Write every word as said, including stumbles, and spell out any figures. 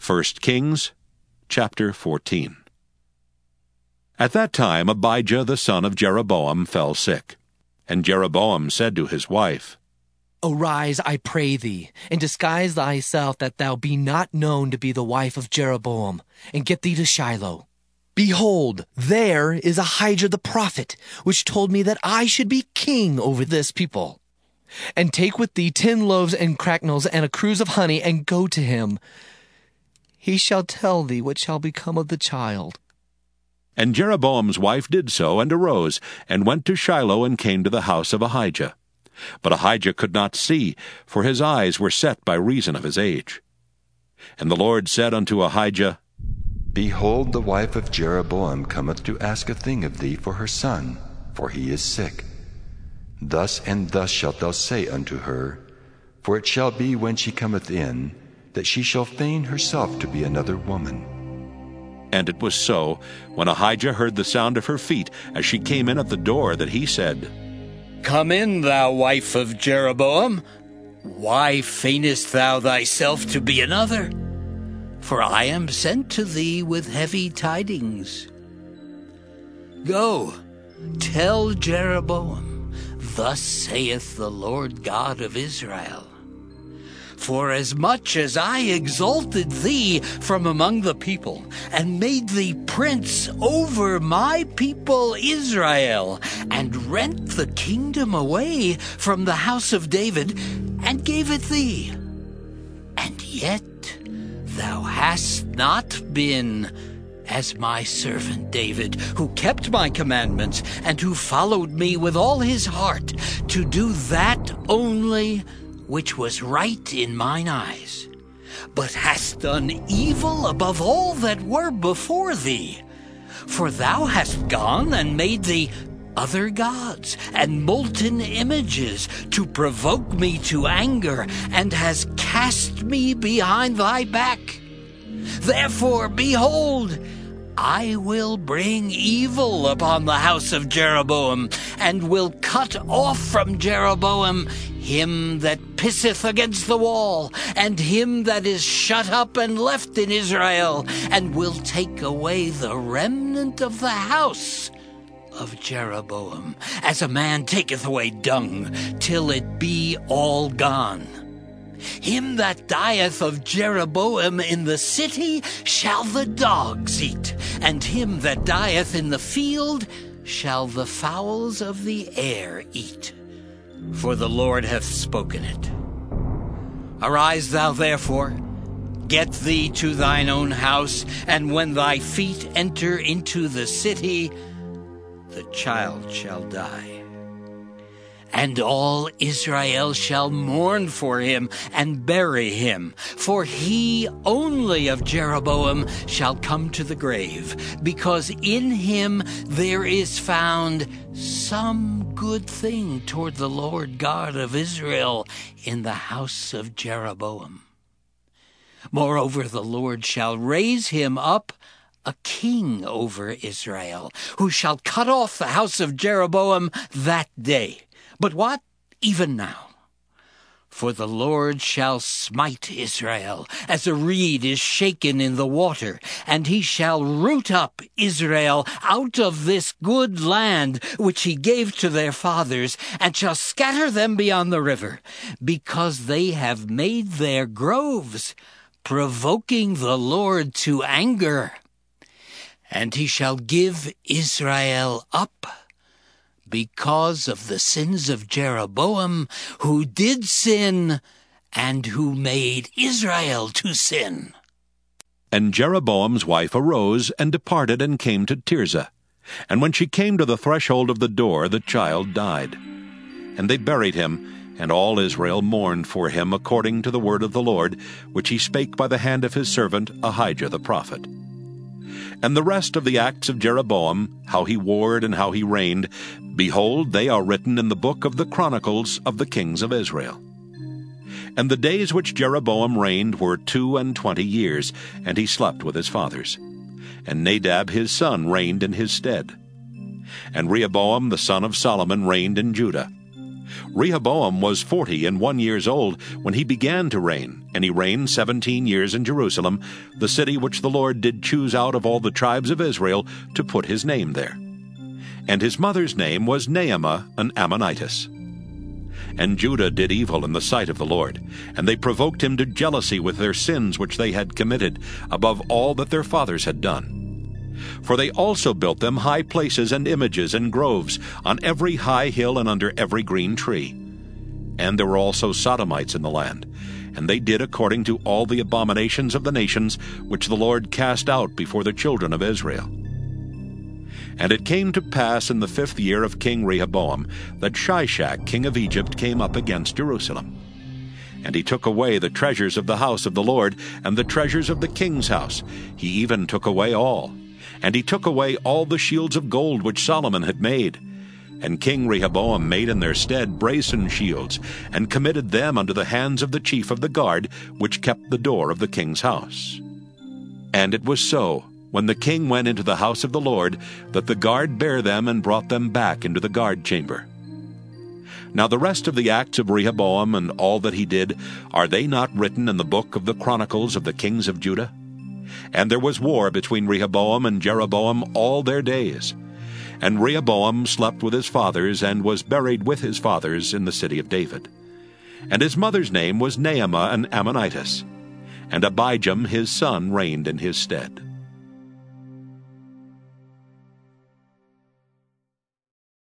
First Kings, chapter fourteen. At that time Abijah the son of Jeroboam fell sick. And Jeroboam said to his wife, Arise, I pray thee, and disguise thyself, that thou be not known to be the wife of Jeroboam, and get thee to Shiloh. Behold, there is Ahijah the prophet, which told me that I should be king over this people. And take with thee ten loaves and cracknels and a cruse of honey, and go to him. He shall tell thee what shall become of the child. And Jeroboam's wife did so, and arose, and went to Shiloh, and came to the house of Ahijah. But Ahijah could not see, for his eyes were set by reason of his age. And the Lord said unto Ahijah, Behold, the wife of Jeroboam cometh to ask a thing of thee for her son, for he is sick. Thus and thus shalt thou say unto her, for it shall be when she cometh in, that she shall feign herself to be another woman. And it was so, when Ahijah heard the sound of her feet, as she came in at the door, that he said, Come in, thou wife of Jeroboam. Why feignest thou thyself to be another? For I am sent to thee with heavy tidings. Go, tell Jeroboam, Thus saith the Lord God of Israel, Forasmuch as I exalted thee from among the people, and made thee prince over my people Israel, and rent the kingdom away from the house of David, and gave it thee, and yet thou hast not been as my servant David, who kept my commandments, and who followed me with all his heart, to do that only which was right in mine eyes, but hast done evil above all that were before thee. For thou hast gone and made thee other gods and molten images to provoke me to anger, and hast cast me behind thy back. Therefore, behold, I will bring evil upon the house of Jeroboam, and will cut off from Jeroboam him that pisseth against the wall, and him that is shut up and left in Israel, and will take away the remnant of the house of Jeroboam, as a man taketh away dung, till it be all gone. Him that dieth of Jeroboam in the city shall the dogs eat, and him that dieth in the field shall the fowls of the air eat. For the Lord hath spoken it. Arise thou therefore, get thee to thine own house, and when thy feet enter into the city, the child shall die. And all Israel shall mourn for him and bury him, for he only of Jeroboam shall come to the grave, because in him there is found some good thing toward the Lord God of Israel in the house of Jeroboam. Moreover, the Lord shall raise him up a king over Israel, who shall cut off the house of Jeroboam that day. But what? Even now. For the Lord shall smite Israel, as a reed is shaken in the water, and he shall root up Israel out of this good land which he gave to their fathers, and shall scatter them beyond the river, because they have made their groves, provoking the Lord to anger. And he shall give Israel up, because of the sins of Jeroboam, who did sin, and who made Israel to sin. And Jeroboam's wife arose, and departed, and came to Tirzah. And when she came to the threshold of the door, the child died. And they buried him, and all Israel mourned for him, according to the word of the Lord, which he spake by the hand of his servant Ahijah the prophet. And the rest of the acts of Jeroboam, how he warred and how he reigned, behold, they are written in the book of the Chronicles of the kings of Israel. And the days which Jeroboam reigned were two and twenty years, and he slept with his fathers. And Nadab his son reigned in his stead. And Rehoboam the son of Solomon reigned in Judah. Rehoboam was forty and one years old when he began to reign, and he reigned seventeen years in Jerusalem, the city which the Lord did choose out of all the tribes of Israel to put his name there. And his mother's name was Naamah, an Ammonitess. And Judah did evil in the sight of the Lord, and they provoked him to jealousy with their sins which they had committed, above all that their fathers had done. For they also built them high places and images and groves on every high hill and under every green tree. And there were also Sodomites in the land, and they did according to all the abominations of the nations which the Lord cast out before the children of Israel. And it came to pass in the fifth year of King Rehoboam that Shishak king of Egypt came up against Jerusalem. And he took away the treasures of the house of the Lord, and the treasures of the king's house. He even took away all. And he took away all the shields of gold which Solomon had made. And King Rehoboam made in their stead brazen shields, and committed them unto the hands of the chief of the guard, which kept the door of the king's house. And it was so, when the king went into the house of the Lord, that the guard bare them and brought them back into the guard chamber. Now the rest of the acts of Rehoboam and all that he did, are they not written in the book of the chronicles of the kings of Judah? And there was war between Rehoboam and Jeroboam all their days. And Rehoboam slept with his fathers, and was buried with his fathers in the city of David. And his mother's name was Naamah an Ammonitess. And Abijam his son reigned in his stead.